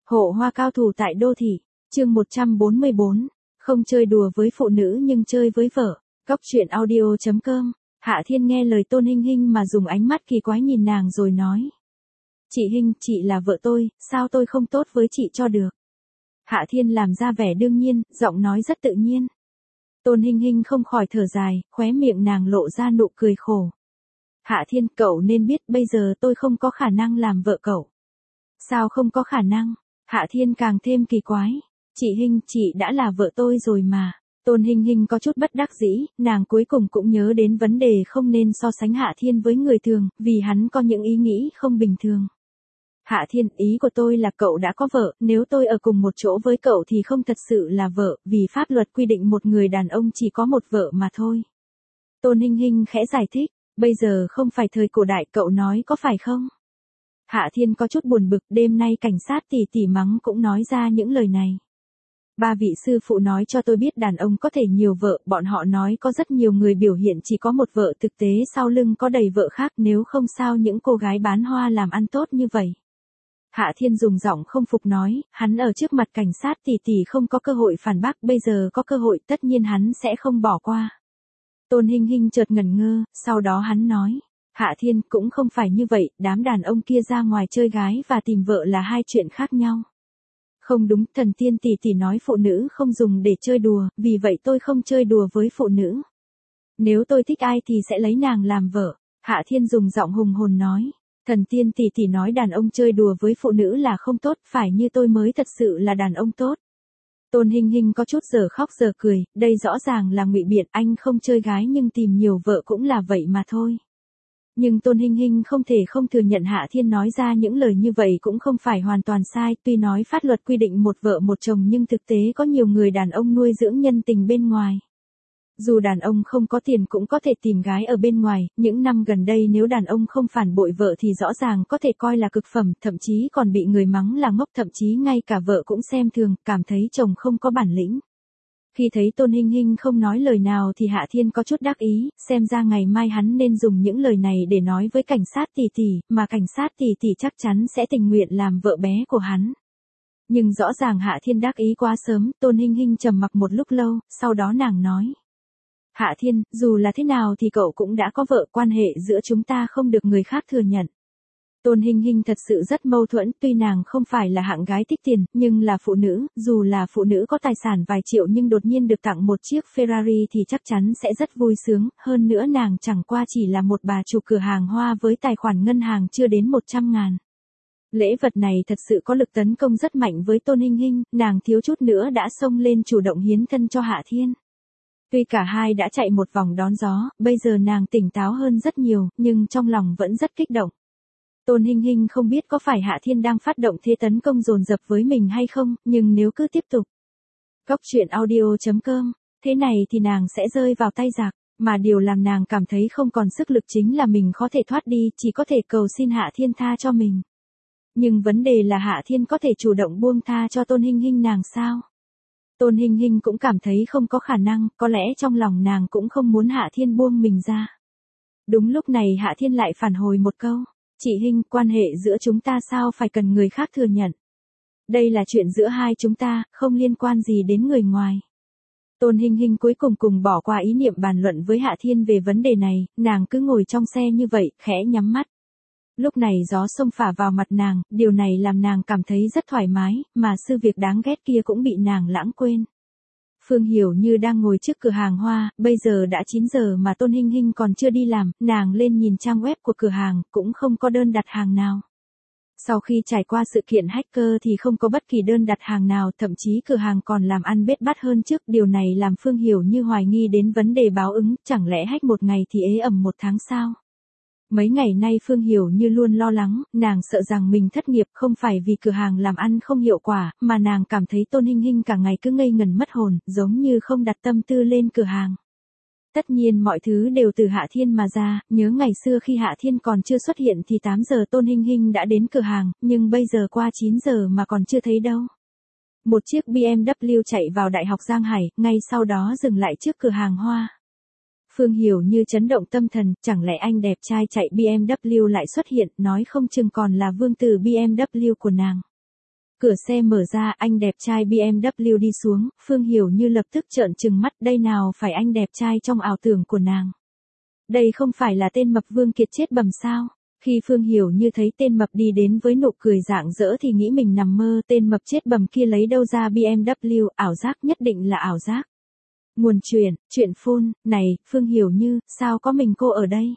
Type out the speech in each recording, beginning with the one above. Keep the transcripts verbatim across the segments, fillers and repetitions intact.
Hộ hoa cao thủ tại đô thị, chương một trăm bốn mươi bốn, không chơi đùa với phụ nữ nhưng chơi với vợ. Góc truyện audio chấm com. Hạ Thiên nghe lời Tôn Hinh Hinh mà dùng ánh mắt kỳ quái nhìn nàng rồi nói. Chị Hinh, chị là vợ tôi, sao tôi không tốt với chị cho được? Hạ Thiên làm ra vẻ đương nhiên, giọng nói rất tự nhiên. Tôn Hinh Hinh không khỏi thở dài, khóe miệng nàng lộ ra nụ cười khổ. Hạ Thiên, cậu nên biết bây giờ tôi không có khả năng làm vợ cậu. Sao không có khả năng? Hạ Thiên càng thêm kỳ quái. Chị Hinh, chị đã là vợ tôi rồi mà. Tôn Hinh Hinh có chút bất đắc dĩ, nàng cuối cùng cũng nhớ đến vấn đề không nên so sánh Hạ Thiên với người thường, vì hắn có những ý nghĩ không bình thường. Hạ Thiên, ý của tôi là cậu đã có vợ, nếu tôi ở cùng một chỗ với cậu thì không thật sự là vợ, vì pháp luật quy định một người đàn ông chỉ có một vợ mà thôi. Tôn Hinh Hinh khẽ giải thích, bây giờ không phải thời cổ đại, cậu nói có phải không? Hạ Thiên có chút buồn bực, đêm nay cảnh sát tỉ tỉ mắng cũng nói ra những lời này. Ba vị sư phụ nói cho tôi biết đàn ông có thể nhiều vợ, bọn họ nói có rất nhiều người biểu hiện chỉ có một vợ, thực tế sau lưng có đầy vợ khác, nếu không sao những cô gái bán hoa làm ăn tốt như vậy. Hạ Thiên dùng giọng không phục nói, hắn ở trước mặt cảnh sát tỉ tỉ không có cơ hội phản bác, bây giờ có cơ hội tất nhiên hắn sẽ không bỏ qua. Tôn Hinh Hinh chợt ngẩn ngơ, sau đó hắn nói. Hạ Thiên, cũng không phải như vậy, đám đàn ông kia ra ngoài chơi gái và tìm vợ là hai chuyện khác nhau. Không đúng, thần tiên tỷ tỷ nói phụ nữ không dùng để chơi đùa, vì vậy tôi không chơi đùa với phụ nữ. Nếu tôi thích ai thì sẽ lấy nàng làm vợ. Hạ Thiên dùng giọng hùng hồn nói. Thần tiên tỷ tỷ nói đàn ông chơi đùa với phụ nữ là không tốt, phải như tôi mới thật sự là đàn ông tốt. Tôn Hinh Hinh có chút giờ khóc giờ cười, đây rõ ràng là ngụy biện, anh không chơi gái nhưng tìm nhiều vợ cũng là vậy mà thôi. Nhưng Tôn Hinh Hinh không thể không thừa nhận Hạ Thiên nói ra những lời như vậy cũng không phải hoàn toàn sai, tuy nói pháp luật quy định một vợ một chồng nhưng thực tế có nhiều người đàn ông nuôi dưỡng nhân tình bên ngoài. Dù đàn ông không có tiền cũng có thể tìm gái ở bên ngoài, những năm gần đây nếu đàn ông không phản bội vợ thì rõ ràng có thể coi là cực phẩm, thậm chí còn bị người mắng là ngốc, thậm chí ngay cả vợ cũng xem thường, cảm thấy chồng không có bản lĩnh. Khi thấy Tôn Hinh Hinh không nói lời nào thì Hạ Thiên có chút đắc ý, xem ra ngày mai hắn nên dùng những lời này để nói với cảnh sát tỷ tỷ, mà cảnh sát tỷ tỷ chắc chắn sẽ tình nguyện làm vợ bé của hắn. Nhưng rõ ràng Hạ Thiên đắc ý quá sớm, Tôn Hinh Hinh trầm mặc một lúc lâu, sau đó nàng nói. Hạ Thiên, dù là thế nào thì cậu cũng đã có vợ, quan hệ giữa chúng ta không được người khác thừa nhận. Tôn Hinh Hinh thật sự rất mâu thuẫn, tuy nàng không phải là hạng gái thích tiền, nhưng là phụ nữ, dù là phụ nữ có tài sản vài triệu nhưng đột nhiên được tặng một chiếc Ferrari thì chắc chắn sẽ rất vui sướng, hơn nữa nàng chẳng qua chỉ là một bà chủ cửa hàng hoa với tài khoản ngân hàng chưa đến một trăm ngàn. Lễ vật này thật sự có lực tấn công rất mạnh với Tôn Hinh Hinh, nàng thiếu chút nữa đã xông lên chủ động hiến thân cho Hạ Thiên. Tuy cả hai đã chạy một vòng đón gió, bây giờ nàng tỉnh táo hơn rất nhiều, nhưng trong lòng vẫn rất kích động. Tôn Hinh Hinh không biết có phải Hạ Thiên đang phát động thế tấn công dồn dập với mình hay không, nhưng nếu cứ tiếp tục. Góc truyện audio chấm com, thế này thì nàng sẽ rơi vào tay giặc, mà điều làm nàng cảm thấy không còn sức lực chính là mình có thể thoát đi, chỉ có thể cầu xin Hạ Thiên tha cho mình. Nhưng vấn đề là Hạ Thiên có thể chủ động buông tha cho Tôn Hinh Hinh nàng sao? Tôn Hinh Hinh cũng cảm thấy không có khả năng, có lẽ trong lòng nàng cũng không muốn Hạ Thiên buông mình ra. Đúng lúc này Hạ Thiên lại phản hồi một câu. Chị Hinh, quan hệ giữa chúng ta sao phải cần người khác thừa nhận. Đây là chuyện giữa hai chúng ta, không liên quan gì đến người ngoài. Tôn Hinh Hinh cuối cùng cùng bỏ qua ý niệm bàn luận với Hạ Thiên về vấn đề này, nàng cứ ngồi trong xe như vậy, khẽ nhắm mắt. Lúc này gió xông phả vào mặt nàng, điều này làm nàng cảm thấy rất thoải mái, mà sự việc đáng ghét kia cũng bị nàng lãng quên. Phương Hiểu Như đang ngồi trước cửa hàng hoa, bây giờ đã chín giờ mà Tôn Hinh Hinh còn chưa đi làm, nàng lên nhìn trang web của cửa hàng, cũng không có đơn đặt hàng nào. Sau khi trải qua sự kiện hacker thì không có bất kỳ đơn đặt hàng nào, thậm chí cửa hàng còn làm ăn bết bát hơn trước, điều này làm Phương Hiểu Như hoài nghi đến vấn đề báo ứng, chẳng lẽ hack một ngày thì ế ẩm một tháng sao? Mấy ngày nay Phương Hiểu Như luôn lo lắng, nàng sợ rằng mình thất nghiệp không phải vì cửa hàng làm ăn không hiệu quả, mà nàng cảm thấy Tôn Hinh Hinh cả ngày cứ ngây ngần mất hồn, giống như không đặt tâm tư lên cửa hàng. Tất nhiên mọi thứ đều từ Hạ Thiên mà ra, nhớ ngày xưa khi Hạ Thiên còn chưa xuất hiện thì tám giờ Tôn Hinh Hinh đã đến cửa hàng, nhưng bây giờ qua chín giờ mà còn chưa thấy đâu. Một chiếc bê em vê chạy vào Đại học Giang Hải, ngay sau đó dừng lại trước cửa hàng hoa. Phương Hiểu Như chấn động tâm thần, chẳng lẽ anh đẹp trai chạy bê em vê lại xuất hiện, nói không chừng còn là vương tử bê em vê của nàng. Cửa xe mở ra, anh đẹp trai bê em vê đi xuống, Phương Hiểu Như lập tức trợn trừng mắt, đây nào phải anh đẹp trai trong ảo tưởng của nàng. Đây không phải là tên mập Vương Kiệt chết bầm sao? Khi Phương Hiểu Như thấy tên mập đi đến với nụ cười rạng rỡ thì nghĩ mình nằm mơ, tên mập chết bầm kia lấy đâu ra bê em vê, ảo giác, nhất định là ảo giác. Nguồn chuyện, chuyện phun, này, Phương Hiểu Như, sao có mình cô ở đây?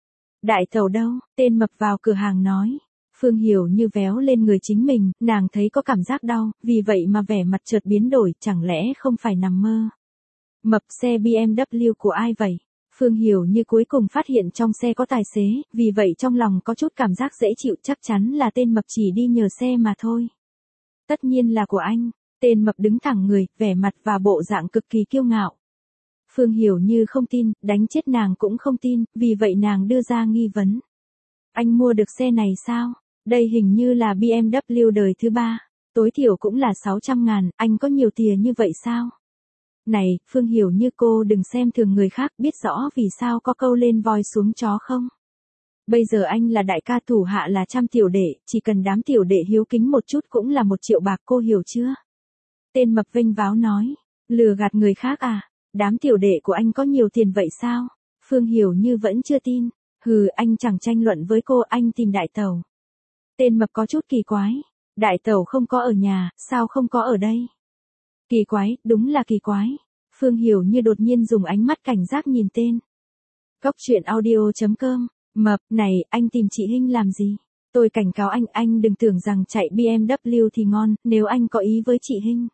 Đại tẩu đâu? Tên mập vào cửa hàng nói. Phương Hiểu Như véo lên người chính mình, nàng thấy có cảm giác đau, vì vậy mà vẻ mặt chợt biến đổi, chẳng lẽ không phải nằm mơ? Mập, xe bê em vê của ai vậy? Phương Hiểu Như cuối cùng phát hiện trong xe có tài xế, vì vậy trong lòng có chút cảm giác dễ chịu, chắc chắn là tên mập chỉ đi nhờ xe mà thôi. Tất nhiên là của anh. Tên mập đứng thẳng người, vẻ mặt và bộ dạng cực kỳ kiêu ngạo. Phương Hiểu Như không tin, đánh chết nàng cũng không tin, vì vậy nàng đưa ra nghi vấn. Anh mua được xe này sao? Đây hình như là bê em vê đời thứ ba, tối thiểu cũng là sáu trăm ngàn, anh có nhiều tiền như vậy sao? Này, Phương Hiểu Như, cô đừng xem thường người khác, biết rõ vì sao có câu lên voi xuống chó không? Bây giờ anh là đại ca, thủ hạ là trăm tiểu đệ, chỉ cần đám tiểu đệ hiếu kính một chút cũng là một triệu bạc, cô hiểu chưa? Tên mập vênh váo nói, lừa gạt người khác à? Đám tiểu đệ của anh có nhiều tiền vậy sao? Phương Hiểu Như vẫn chưa tin. Hừ, anh chẳng tranh luận với cô, anh tìm đại tẩu. Tên mập có chút kỳ quái. Đại tẩu không có ở nhà, sao không có ở đây? Kỳ quái, đúng là kỳ quái. Phương Hiểu Như đột nhiên dùng ánh mắt cảnh giác nhìn tên. Cốc truyện audio chấm com. Mập, này, anh tìm chị Hinh làm gì? Tôi cảnh cáo anh, anh đừng tưởng rằng chạy bê em vê thì ngon, nếu anh có ý với chị Hinh.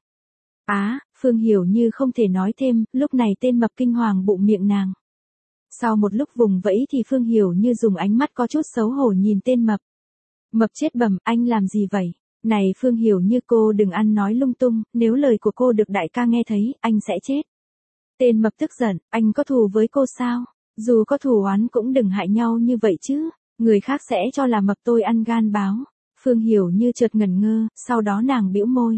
Á, à, Phương Hiểu Như không thể nói thêm, lúc này tên mập kinh hoàng bụng miệng nàng. Sau một lúc vùng vẫy thì Phương Hiểu Như dùng ánh mắt có chút xấu hổ nhìn tên mập. Mập chết bầm, anh làm gì vậy? Này Phương Hiểu Như, cô đừng ăn nói lung tung, nếu lời của cô được đại ca nghe thấy, anh sẽ chết. Tên mập tức giận, anh có thù với cô sao? Dù có thù oán cũng đừng hại nhau như vậy chứ, người khác sẽ cho là mập tôi ăn gan báo. Phương Hiểu Như chợt ngẩn ngơ, sau đó nàng bĩu môi.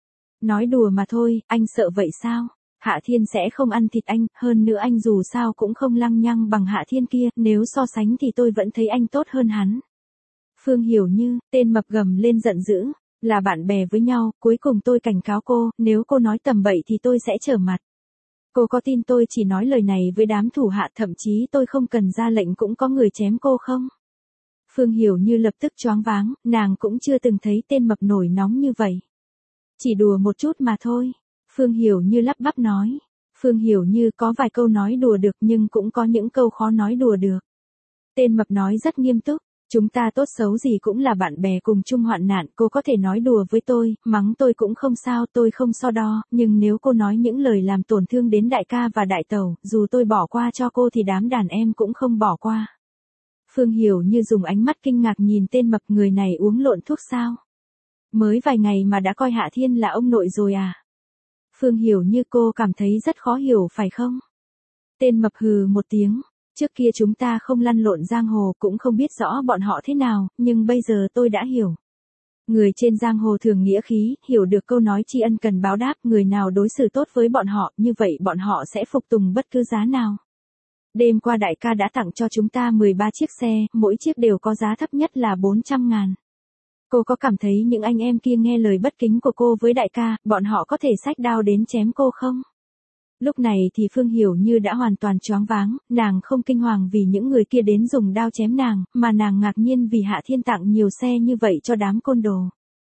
Nói đùa mà thôi, anh sợ vậy sao? Hạ Thiên sẽ không ăn thịt anh, hơn nữa anh dù sao cũng không lăng nhăng bằng Hạ Thiên kia, nếu so sánh thì tôi vẫn thấy anh tốt hơn hắn. Phương Hiểu Như, tên mập gầm lên giận dữ, là bạn bè với nhau, cuối cùng tôi cảnh cáo cô, nếu cô nói tầm bậy thì tôi sẽ trở mặt. Cô có tin tôi chỉ nói lời này với đám thủ hạ, thậm chí tôi không cần ra lệnh cũng có người chém cô không? Phương Hiểu Như lập tức choáng váng, nàng cũng chưa từng thấy tên mập nổi nóng như vậy. Chỉ đùa một chút mà thôi. Phương Hiểu Như lắp bắp nói. Phương Hiểu Như, có vài câu nói đùa được nhưng cũng có những câu khó nói đùa được. Tên mập nói rất nghiêm túc. Chúng ta tốt xấu gì cũng là bạn bè cùng chung hoạn nạn, cô có thể nói đùa với tôi, mắng tôi cũng không sao, tôi không so đo, nhưng nếu cô nói những lời làm tổn thương đến đại ca và đại tẩu, dù tôi bỏ qua cho cô thì đám đàn em cũng không bỏ qua. Phương Hiểu Như dùng ánh mắt kinh ngạc nhìn tên mập, người này uống lộn thuốc sao? Mới vài ngày mà đã coi Hạ Thiên là ông nội rồi à? Phương Hiểu Như, cô cảm thấy rất khó hiểu phải không? Tên mập hừ một tiếng. Trước kia chúng ta không lăn lộn giang hồ, cũng không biết rõ bọn họ thế nào, nhưng bây giờ tôi đã hiểu. Người trên giang hồ thường nghĩa khí, hiểu được câu nói tri ân cần báo đáp, người nào đối xử tốt với bọn họ, như vậy bọn họ sẽ phục tùng bất cứ giá nào. Đêm qua đại ca đã tặng cho chúng ta mười ba chiếc xe, mỗi chiếc đều có giá thấp nhất là bốn trăm ngàn. Cô có cảm thấy những anh em kia nghe lời bất kính của cô với đại ca, bọn họ có thể xách đao đến chém cô không? Lúc này thì Phương Hiểu Như đã hoàn toàn choáng váng, nàng không kinh hoàng vì những người kia đến dùng đao chém nàng, mà nàng ngạc nhiên vì Hạ Thiên tặng nhiều xe như vậy cho đám côn đồ.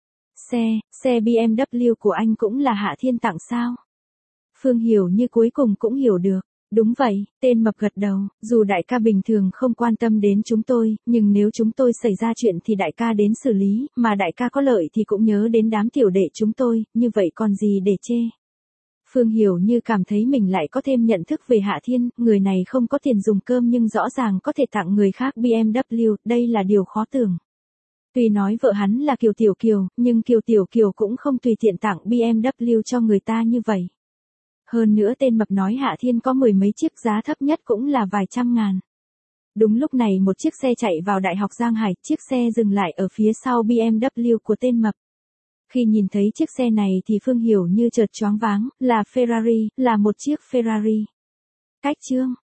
Xe, xe bê em vê của anh cũng là Hạ Thiên tặng sao? Phương Hiểu Như cuối cùng cũng hiểu được. Đúng vậy, tên mập gật đầu, dù đại ca bình thường không quan tâm đến chúng tôi, nhưng nếu chúng tôi xảy ra chuyện thì đại ca đến xử lý, mà đại ca có lợi thì cũng nhớ đến đám tiểu đệ chúng tôi, như vậy còn gì để chê. Phương Hiểu Như cảm thấy mình lại có thêm nhận thức về Hạ Thiên, người này không có tiền dùng cơm nhưng rõ ràng có thể tặng người khác bê em vê, đây là điều khó tưởng. Tuy nói vợ hắn là Kiều Tiểu Kiều, nhưng Kiều Tiểu Kiều cũng không tùy tiện tặng bê em vê cho người ta như vậy. Hơn nữa tên mập nói Hạ Thiên có mười mấy chiếc, giá thấp nhất cũng là vài trăm ngàn. Đúng lúc này một chiếc xe chạy vào Đại học Giang Hải, chiếc xe dừng lại ở phía sau bê em vê của tên mập. Khi nhìn thấy chiếc xe này thì Phương Hiểu Như chợt choáng váng, là Ferrari, là một chiếc Ferrari. Cách chương,